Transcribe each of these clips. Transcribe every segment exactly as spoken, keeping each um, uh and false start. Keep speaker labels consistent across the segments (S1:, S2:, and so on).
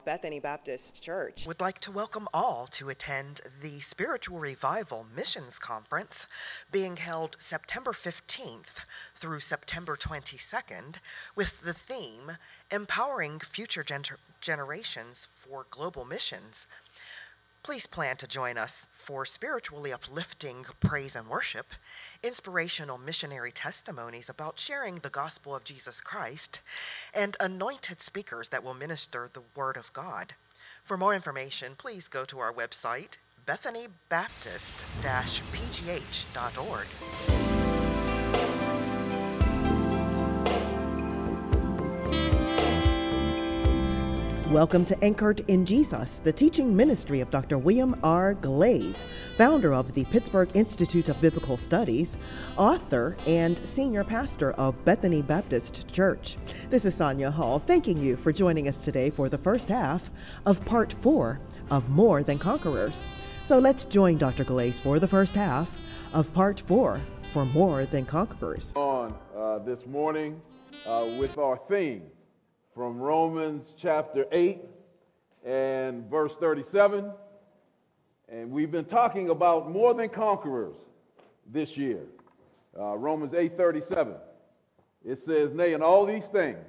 S1: Bethany Baptist Church
S2: would like to welcome all to attend the Spiritual Revival Missions Conference being held September fifteenth through September twenty-second with the theme Empowering Future Gener- Generations for Global Missions. Please plan to join us for spiritually uplifting praise and worship, inspirational missionary testimonies about sharing the gospel of Jesus Christ, and anointed speakers that will minister the Word of God. For more information, please go to our website, bethany baptist dash p g h dot org.
S3: Welcome to Anchored in Jesus, the teaching ministry of Doctor William R. Glaze, founder of the Pittsburgh Institute of Biblical Studies, author, and senior pastor of Bethany Baptist Church. This is Sonia Hall, thanking you for joining us today for the first half of part four of More Than Conquerors. So let's join Doctor Glaze for the first half of part four for More Than Conquerors.
S4: On uh, this morning uh, with our theme from Romans chapter eight and verse thirty-seven. And we've been talking about more than conquerors this year. Uh, Romans eight thirty-seven. It says, "Nay, in all these things,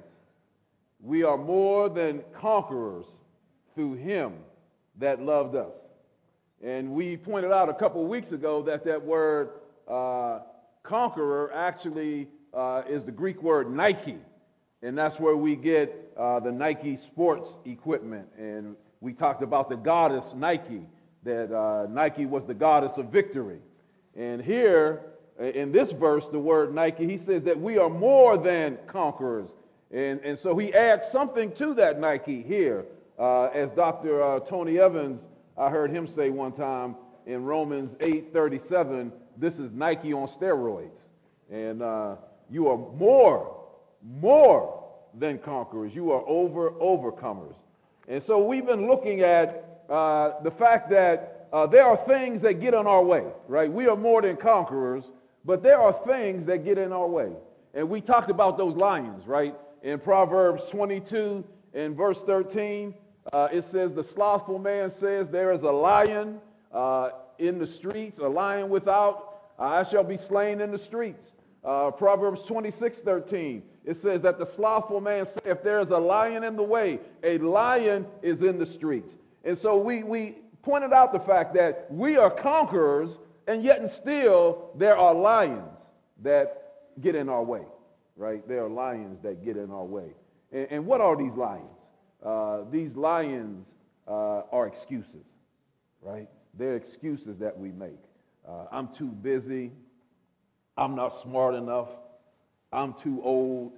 S4: we are more than conquerors through him that loved us." And we pointed out a couple of weeks ago that that word uh, conqueror actually uh, is the Greek word Nike. And that's where we get uh, the Nike sports equipment. And we talked about the goddess Nike, that uh, Nike was the goddess of victory. And here, in this verse, the word Nike, he says that we are more than conquerors. And, and so he adds something to that Nike here. Uh, as Doctor Uh, Tony Evans, I heard him say one time in Romans eight thirty-seven, this is Nike on steroids. And uh, you are more more than conquerors. You are over overcomers. And so we've been looking at uh, the fact that uh, there are things that get in our way, right? We are more than conquerors, but there are things that get in our way. And we talked about those lions, right? In Proverbs twenty-two and verse thirteen, uh, it says, "The slothful man says, there is a lion uh, in the streets, a lion without, I shall be slain in the streets." Uh, Proverbs twenty-six thirteen, it says that the slothful man says, if there is a lion in the way, a lion is in the streets. And so we, we pointed out the fact that we are conquerors, and yet and still there are lions that get in our way, right? There are lions that get in our way. And, and what are these lions? Uh, these lions uh, are excuses, right? They're excuses that we make. Uh, I'm too busy. I'm not smart enough. I'm too old.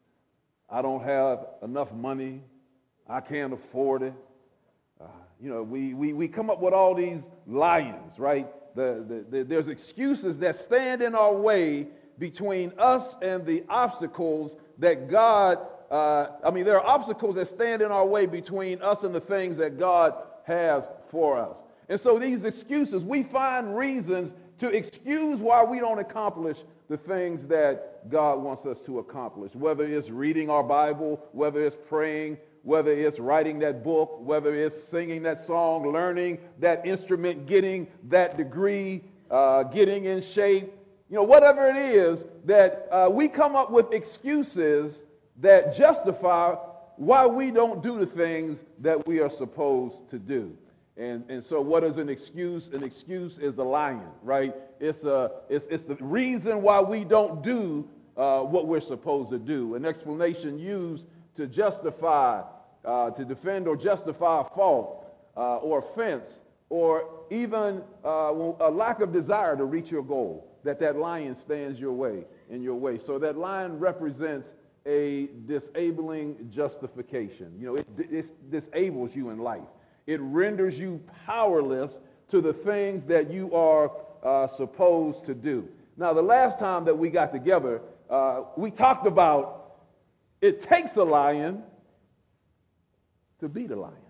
S4: I don't have enough money. I can't afford it. Uh, you know, we, we, we come up with all these lions, right? The, the, the, there's excuses that stand in our way between us and the obstacles that God, uh, I mean, there are obstacles that stand in our way between us and the things that God has for us. And so these excuses, we find reasons to excuse why we don't accomplish the things that God wants us to accomplish, whether it's reading our Bible, whether it's praying, whether it's writing that book, whether it's singing that song, learning that instrument, getting that degree, uh, getting in shape, you know, whatever it is that uh, we come up with excuses that justify why we don't do the things that we are supposed to do. And, and so what is an excuse? An excuse is a lion, right? It's, a, it's, it's the reason why we don't do uh, what we're supposed to do. An explanation used to justify, uh, to defend or justify a fault uh, or offense, or even uh, a lack of desire to reach your goal, that that lion stands your way, in your way. So that lion represents a disabling justification. You know, it, it disables you in life. It renders you powerless to the things that you are uh, supposed to do. Now, the last time that we got together, uh, we talked about it takes a lion to beat a lion.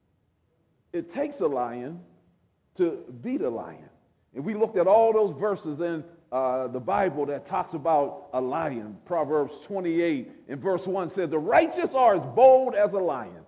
S4: It takes a lion to beat a lion. And we looked at all those verses in uh, the Bible that talks about a lion. Proverbs twenty-eight and verse one says, "The righteous are as bold as a lion."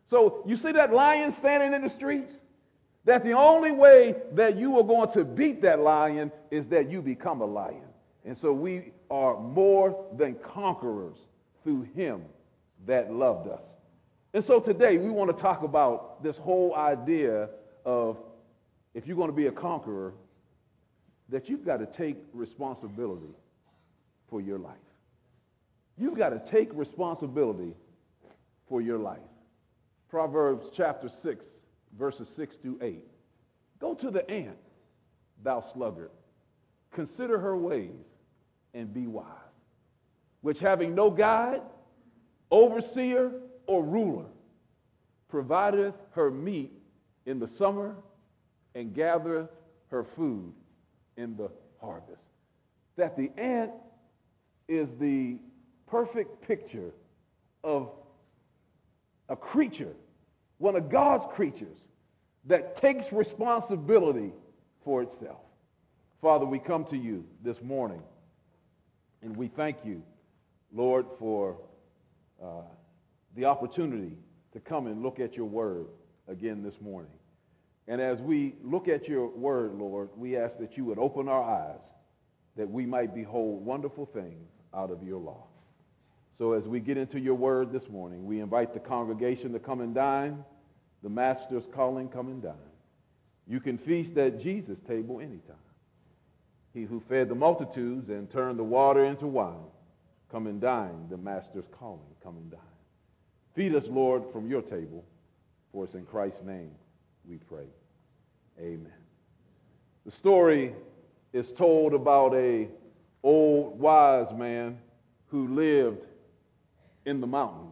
S4: So you see that lion standing in the streets? That the only way that you are going to beat that lion is that you become a lion. And so we are more than conquerors through him that loved us. And so today we want to talk about this whole idea of, if you're going to be a conqueror, that you've got to take responsibility for your life. You've got to take responsibility for your life. Proverbs chapter six, verses six through eight. Go to the ant, thou sluggard. Consider her ways and be wise, which having no guide, overseer, or ruler, provideth her meat in the summer and gathereth her food in the harvest. That the ant is the perfect picture of a creature, one of God's creatures, that takes responsibility for itself. Father, we come to you this morning, and we thank you, Lord, for uh, the opportunity to come and look at your word again this morning. And as we look at your word, Lord, we ask that you would open our eyes, that we might behold wonderful things out of your law. So as we get into your word this morning, we invite the congregation to come and dine. The master's calling, come and dine. You can feast at Jesus' table anytime. He who fed the multitudes and turned the water into wine, come and dine. The master's calling, come and dine. Feed us, Lord, from your table, for it's in Christ's name we pray. Amen. The story is told about a old wise man who lived in the mountains.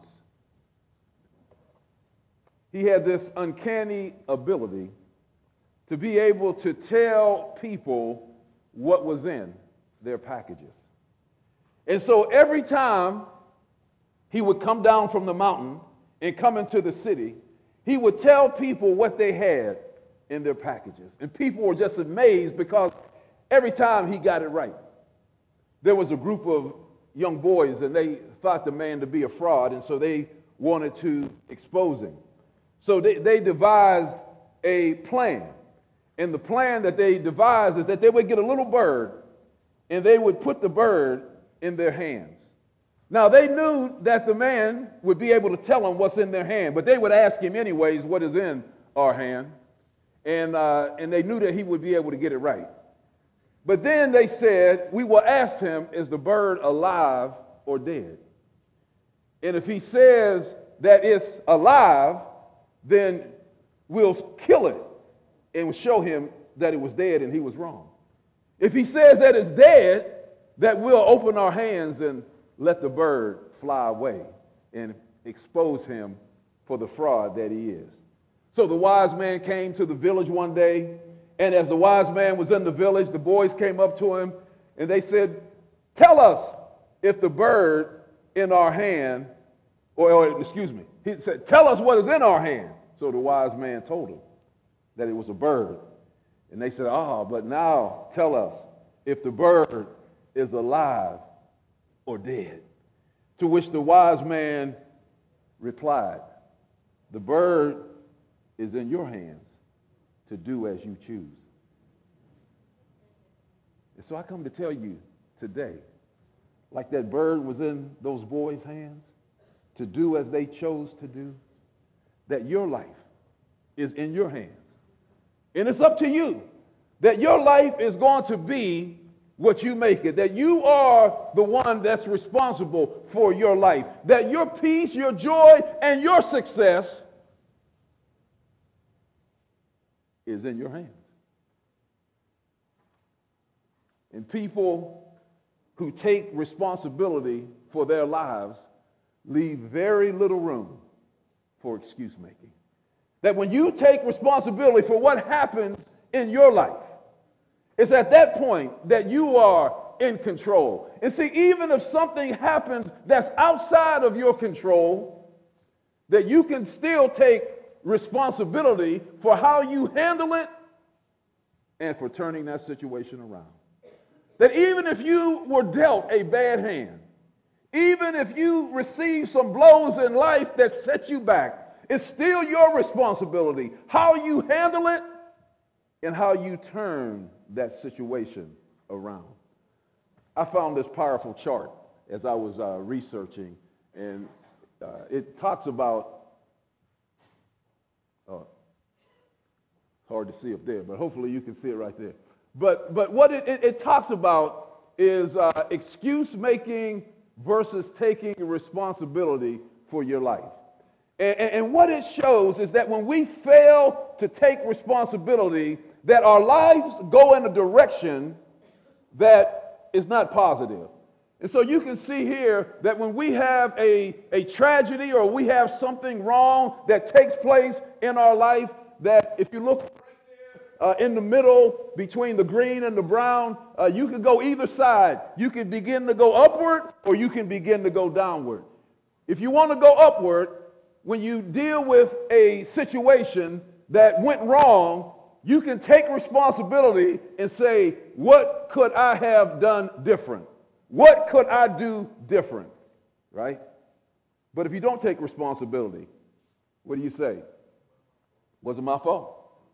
S4: He had this uncanny ability to be able to tell people what was in their packages. And so every time he would come down from the mountain and come into the city, he would tell people what they had in their packages. And people were just amazed because every time he got it right. There was a group of young boys, and they thought the man to be a fraud, and so they wanted to expose him. So they, they devised a plan. And the plan that they devised is that they would get a little bird, and they would put the bird in their hands. Now, they knew that the man would be able to tell them what's in their hand, but they would ask him anyways, what is in our hand? And, uh, and they knew that he would be able to get it right. But then they said, we will ask him, is the bird alive or dead? And if he says that it's alive, then we'll kill it and show him that it was dead and he was wrong. If he says that it's dead, that we'll open our hands and let the bird fly away and expose him for the fraud that he is. So the wise man came to the village one day, and as the wise man was in the village, the boys came up to him and they said, tell us if the bird in our hand, or, or excuse me, he said, tell us what is in our hand. So the wise man told him that it was a bird. And they said, ah, but now tell us if the bird is alive or dead. To which the wise man replied, the bird is in your hands to do as you choose. And so I come to tell you today, like that bird was in those boys' hands, to do as they chose to do, that your life is in your hands. And it's up to you that your life is going to be what you make it, that you are the one that's responsible for your life, that your peace, your joy, and your success is in your hands. And people who take responsibility for their lives leave very little room for excuse making. That when you take responsibility for what happens in your life, it's at that point that you are in control. And see, even if something happens that's outside of your control, that you can still take responsibility for how you handle it and for turning that situation around. That even if you were dealt a bad hand, even if you received some blows in life that set you back, It's still your responsibility how you handle it and how you turn that situation around. I found this powerful chart as I was uh, researching, and uh, it talks about, oh, hard to see up there, but hopefully you can see it right there. But but what it, it, it talks about is uh, excuse making versus taking responsibility for your life. And, and, and what it shows is that when we fail to take responsibility, that our lives go in a direction that is not positive. And so you can see here that when we have a, a tragedy or we have something wrong that takes place in our life, that if you look Uh, in the middle between the green and the brown, uh, you can go either side. You can begin to go upward or you can begin to go downward. If you want to go upward, when you deal with a situation that went wrong, you can take responsibility and say, what could I have done different? What could I do different? Right? But if you don't take responsibility, what do you say? Wasn't my fault.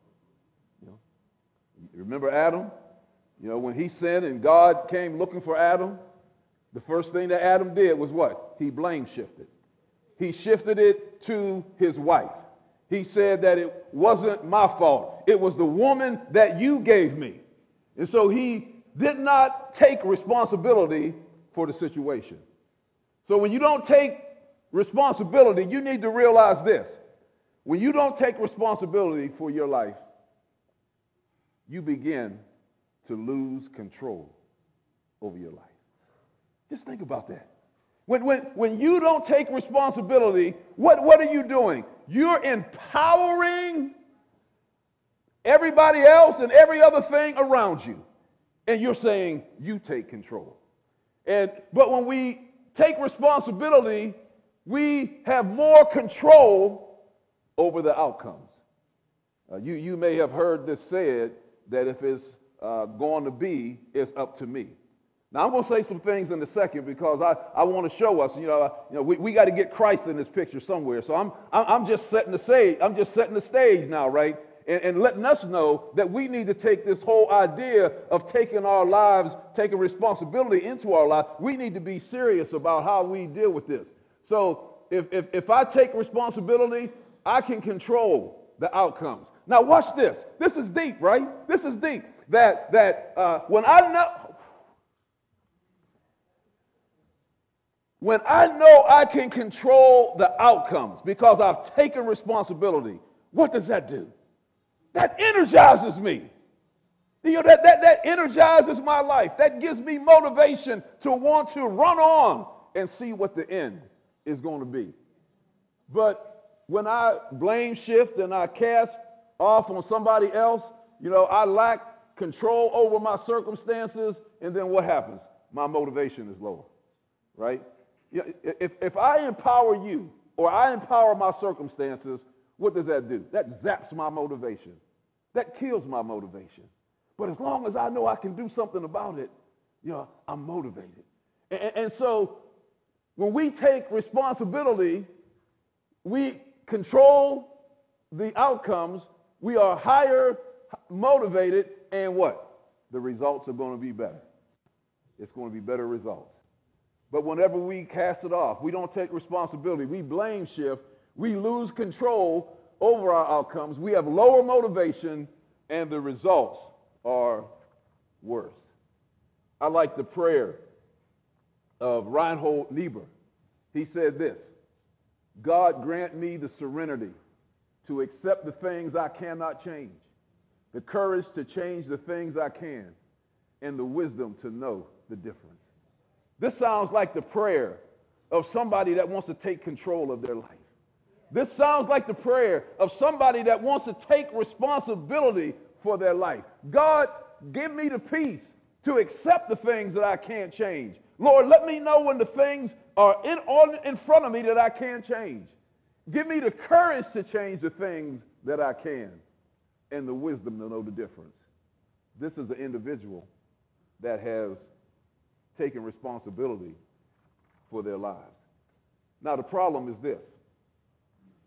S4: Remember Adam? You know, when he sinned and God came looking for Adam, the first thing that Adam did was what? He blame shifted. He shifted it to his wife. He said that it wasn't my fault. It was the woman that you gave me. And so he did not take responsibility for the situation. So when you don't take responsibility, you need to realize this. When you don't take responsibility for your life, you begin to lose control over your life. Just think about that. When, when, when you don't take responsibility, what, what are you doing? You're empowering everybody else and every other thing around you. And you're saying, you take control. And, but when we take responsibility, we have more control over the outcomes. Uh, you, you may have heard this said, that if it's uh, going to be, it's up to me. Now, I'm going to say some things in a second because I, I want to show us, you know, you know we, we got to get Christ in this picture somewhere. So I'm, I'm just setting the stage. I'm just setting the stage now, right? And, and letting us know that we need to take this whole idea of taking our lives, taking responsibility into our lives. We need to be serious about how we deal with this. So if, if, if I take responsibility, I can control the outcomes. Now watch this. This is deep, right? This is deep. That that uh, when I know when I know I can control the outcomes because I've taken responsibility, what does that do? That energizes me. You know, that that that energizes my life. That gives me motivation to want to run on and see what the end is going to be. But when I blame shift and I cast off on somebody else, you know, I lack control over my circumstances, and then what happens? My motivation is lower, right? If, if I empower you or I empower my circumstances, what does that do? That zaps my motivation. That kills my motivation. But as long as I know I can do something about it, you know, I'm motivated. And, and so when we take responsibility, we control the outcomes. We are higher motivated, and what? The results are going to be better. It's going to be better results. But whenever we cast it off, we don't take responsibility, we blame shift, we lose control over our outcomes, we have lower motivation, and the results are worse. I like the prayer of Reinhold Niebuhr. He said this: God grant me the serenity to accept the things I cannot change, the courage to change the things I can, and the wisdom to know the difference. This sounds like the prayer of somebody that wants to take control of their life. This sounds like the prayer of somebody that wants to take responsibility for their life. God, give me the peace to accept the things that I can't change. Lord, let me know when the things are in, on, in front of me that I can't change. Give me the courage to change the things that I can, and the wisdom to know the difference. This is an individual that has taken responsibility for their lives. Now, the problem is this.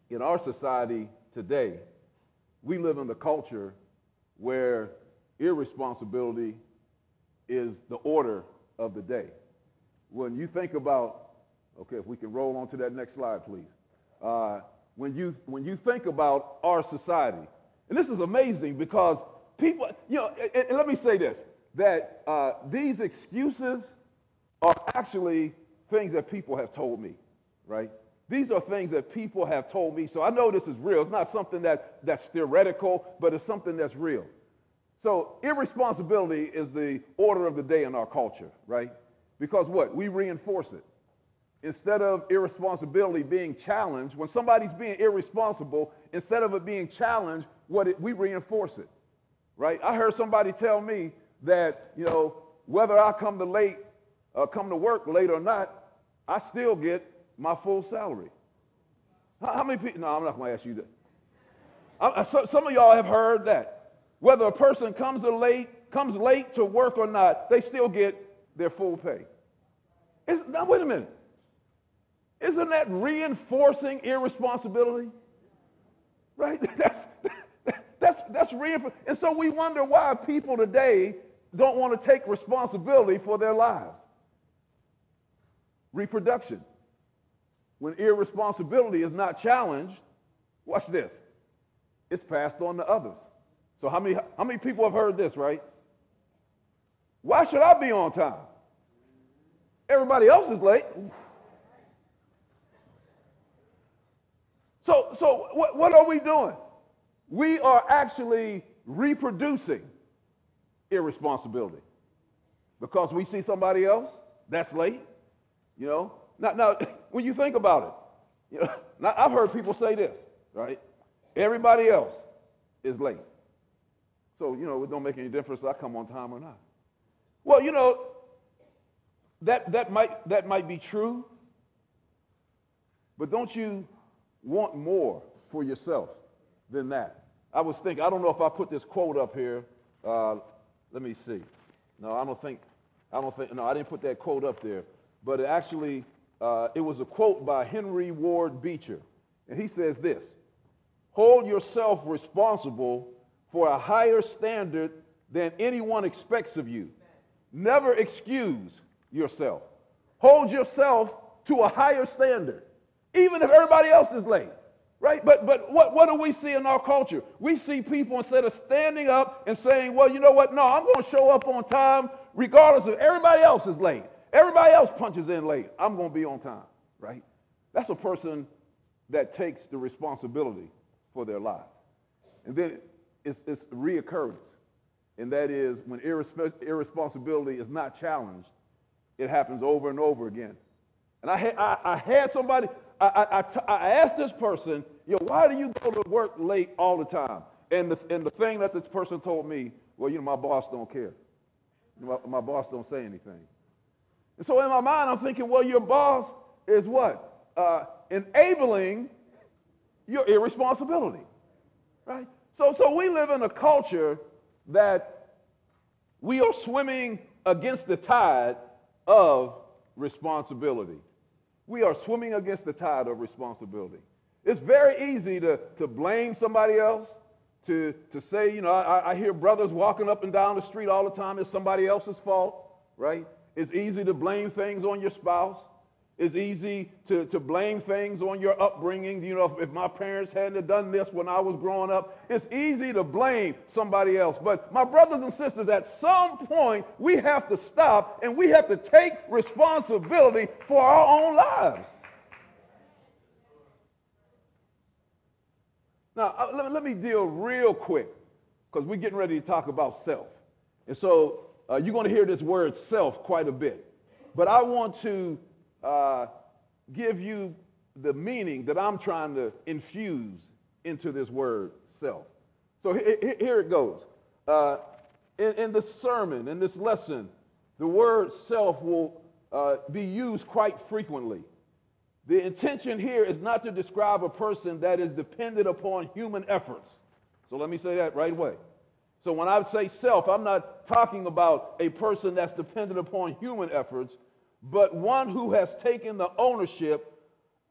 S4: in our society today, we live in a culture where irresponsibility is the order of the day. When you think about, okay, if we can roll on to that next slide, please. Uh, when you when you think about our society, and this is amazing because people, you know, and, and let me say this, that uh, these excuses are actually things that people have told me, right? These are things that people have told me, so I know this is real. It's not something that, that's theoretical, but it's something that's real. So irresponsibility is the order of the day in our culture, right? Because what? We reinforce it. Instead of irresponsibility being challenged, when somebody's being irresponsible, instead of it being challenged, what it, we reinforce it, right? I heard somebody tell me that, you know, whether I come to late, uh, come to work late or not, I still get my full salary. How, how many people? No, I'm not going to ask you that. I, I, so, some of y'all have heard that. Whether a person comes to late, comes late to work or not, they still get their full pay. It's, now, wait a minute. Isn't that reinforcing irresponsibility? Right? That's, that's, that's reinforcing. And so we wonder why people today don't want to take responsibility for their lives. Reproduction. When irresponsibility is not challenged, watch this, it's passed on to others. So how many, how many people have heard this, right? Why should I be on time? Everybody else is late. So, so what, what are we doing? We are actually reproducing irresponsibility because we see somebody else that's late, you know. Now, now when you think about it, you know, now I've heard people say this, right? Everybody else is late. So, you know, it don't make any difference if I come on time or not. Well, you know, that, that, might, that might be true, but don't you want more for yourself than that? I was thinking, I don't know if I put this quote up here. Uh, let me see. No, I don't think, I don't think, no, I didn't put that quote up there. But it actually, uh, it was a quote by Henry Ward Beecher. And he says this: hold yourself responsible for a higher standard than anyone expects of you. Never excuse yourself. Hold yourself to a higher standard, even if everybody else is late, right? But but what, what do we see in our culture? We see people, instead of standing up and saying, well, you know what, no, I'm going to show up on time regardless of everybody else is late. Everybody else punches in late. I'm going to be on time, right? That's a person that takes the responsibility for their lives. And then it's, it's reoccurrence, and that is when irresp- irresponsibility is not challenged, it happens over and over again. And I, ha- I, I had somebody, I, I, I, t- I asked this person, you know, why do you go to work late all the time? And the, and the thing that this person told me, well, you know, my boss don't care. My, my boss don't say anything. And so in my mind, I'm thinking, well, your boss is what? Uh, enabling your irresponsibility, right? So, so we live in a culture that we are swimming against the tide of responsibility. We are swimming against the tide of responsibility. It's very easy to, to blame somebody else, to, to say, you know, I, I hear brothers walking up and down the street all the time, it's somebody else's fault, right? It's easy to blame things on your spouse. It's easy to, to blame things on your upbringing. You know, if, if my parents hadn't done this when I was growing up, it's easy to blame somebody else. But my brothers and sisters, at some point, we have to stop and we have to take responsibility for our own lives. Now, uh, let, let me deal real quick, because we're getting ready to talk about self. And so uh, you're going to hear this word self quite a bit. But I want to uh, give you the meaning that I'm trying to infuse into this word self. So he, he, here it goes. Uh, in, in this sermon, in this lesson, the word self will uh, be used quite frequently. The intention here is not to describe a person that is dependent upon human efforts. So let me say that right away. So when I say self, I'm not talking about a person that's dependent upon human efforts, but one who has taken the ownership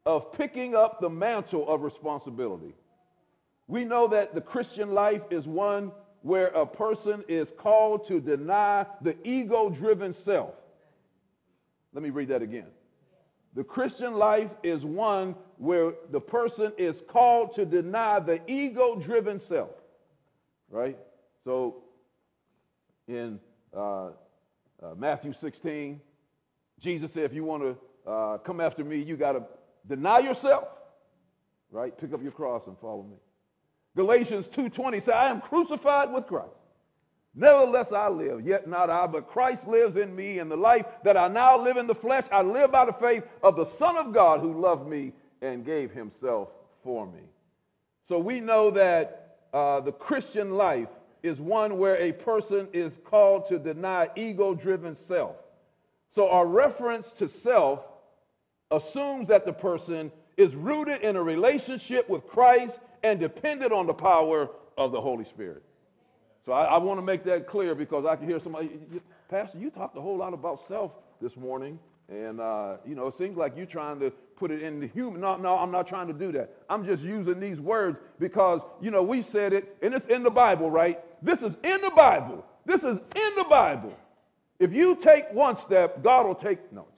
S4: of picking up the mantle of responsibility. We know that the Christian life is one where a person is called to deny the ego-driven self. Let me read that again. The Christian life is one where the person is called to deny the ego-driven self, right? So in uh, uh, Matthew sixteen, Jesus said, if you want to uh, come after me, you got to deny yourself, right? Pick up your cross and follow me. Galatians two twenty says, I am crucified with Christ. Nevertheless I live, yet not I, but Christ lives in me, and the life that I now live in the flesh, I live by the faith of the Son of God who loved me and gave himself for me. So we know that uh, the Christian life is one where a person is called to deny ego-driven self. So our reference to self assumes that the person is rooted in a relationship with Christ and dependent on the power of the Holy Spirit. So I, I want to make that clear because I can hear somebody, Pastor, you talked a whole lot about self this morning, and uh, you know, it seems like you're trying to put it in the human. No, no, I'm not trying to do that. I'm just using these words because, you know, we said it, and it's in the Bible, right? This is in the Bible. This is in the Bible. If you take one step, God will take, no.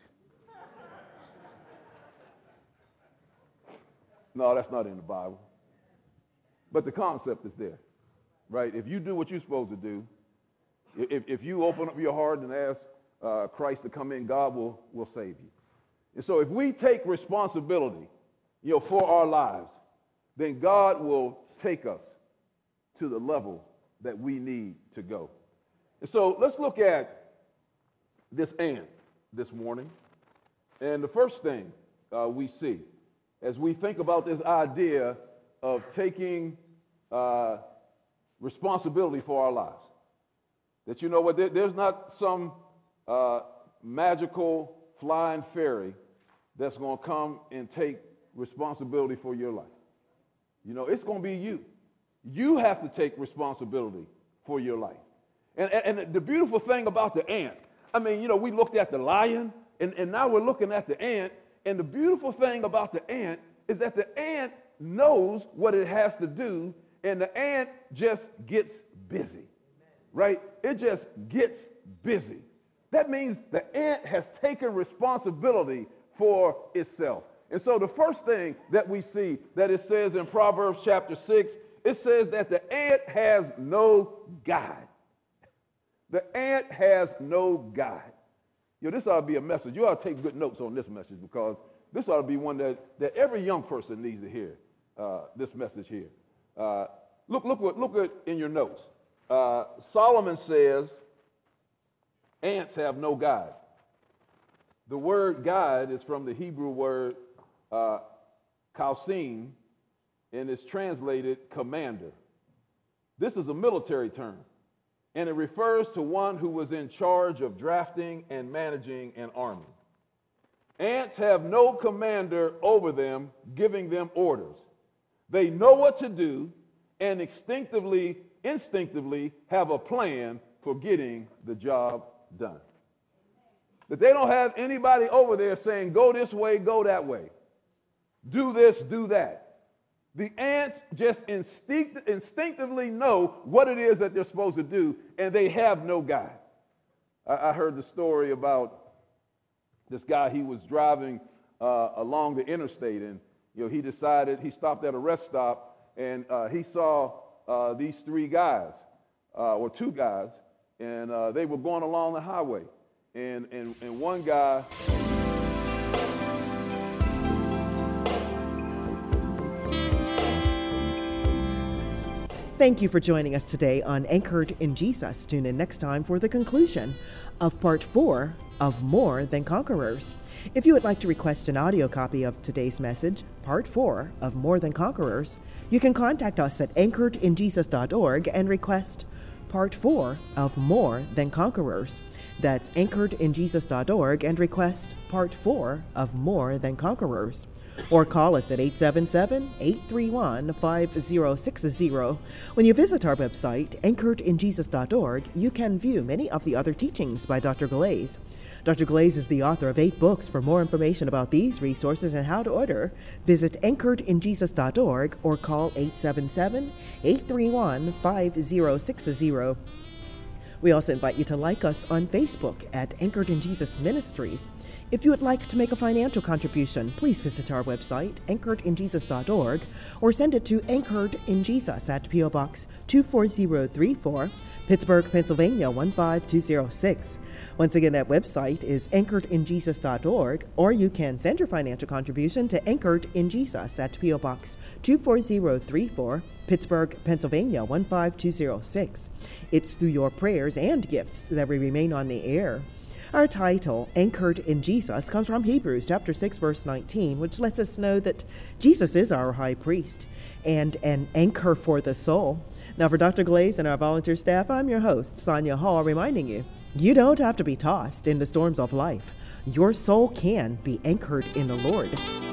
S4: No, that's not in the Bible. But the concept is there, right? If you do what you're supposed to do, if, if you open up your heart and ask uh, Christ to come in, God will, will save you. And so if we take responsibility, you know, for our lives, then God will take us to the level that we need to go. And so let's look at this ant this morning. And the first thing uh, we see as we think about this idea of taking uh, responsibility for our lives, that, you know what, there, there's not some uh, magical flying fairy that's going to come and take responsibility for your life. You know, it's going to be you. You have to take responsibility for your life. And, and, and the beautiful thing about the ant, I mean, you know, we looked at the lion, and, and now we're looking at the ant, and the beautiful thing about the ant is that the ant knows what it has to do, and the ant just gets busy, right? It just gets busy. That means the ant has taken responsibility for itself. And so the first thing that we see that it says in Proverbs chapter six, it says that the ant has no guide. The ant has no guide. You know, this ought to be a message. You ought to take good notes on this message because this ought to be one that, that every young person needs to hear. Uh, this message here. Uh, look, look what, look at in your notes. Uh, Solomon says, ants have no guide. The word guide is from the Hebrew word uh, kausim, and it's translated commander. This is a military term, and it refers to one who was in charge of drafting and managing an army. Ants have no commander over them, giving them orders. They know what to do and instinctively, instinctively have a plan for getting the job done. That they don't have anybody over there saying, go this way, go that way. Do this, do that. The ants just instinct, instinctively know what it is that they're supposed to do, and they have no guide. I, I heard the story about this guy. He was driving uh, along the interstate, and you know, he decided, he stopped at a rest stop, and uh, he saw uh, these three guys, uh, or two guys, and uh, they were going along the highway. And, and, and one guy...
S3: Thank you for joining us today on Anchored in Jesus. Tune in next time for the conclusion of part four of More Than Conquerors. If you would like to request an audio copy of today's message, part four of More Than Conquerors, you can contact us at anchored in jesus dot org and request part four of More Than Conquerors. That's anchored in jesus dot org and request part four of More Than Conquerors. Or call us at eight seven seven, eight three one, five zero six zero. When you visit our website, anchored in jesus dot org, you can view many of the other teachings by Doctor Glaze. Doctor Glaze is the author of eight books. For more information about these resources and how to order, visit anchored in jesus dot org or call eight seven seven, eight three one, five zero six zero. We also invite you to like us on Facebook at Anchored in Jesus Ministries. If you would like to make a financial contribution, please visit our website, anchored in jesus dot org, or send it to Anchored in Jesus at P O Box two four zero three four, Pittsburgh, Pennsylvania one five two zero six. Once again, that website is anchored in jesus dot org, or you can send your financial contribution to Anchored in Jesus at P O Box two four zero three four, Pittsburgh, Pennsylvania one five two zero six. It's through your prayers and gifts that we remain on the air. Our title, Anchored in Jesus, comes from Hebrews chapter six, verse nineteen, which lets us know that Jesus is our high priest and an anchor for the soul. Now, for Doctor Glaze and our volunteer staff, I'm your host, Sonia Hall, reminding you, you don't have to be tossed in the storms of life. Your soul can be anchored in the Lord.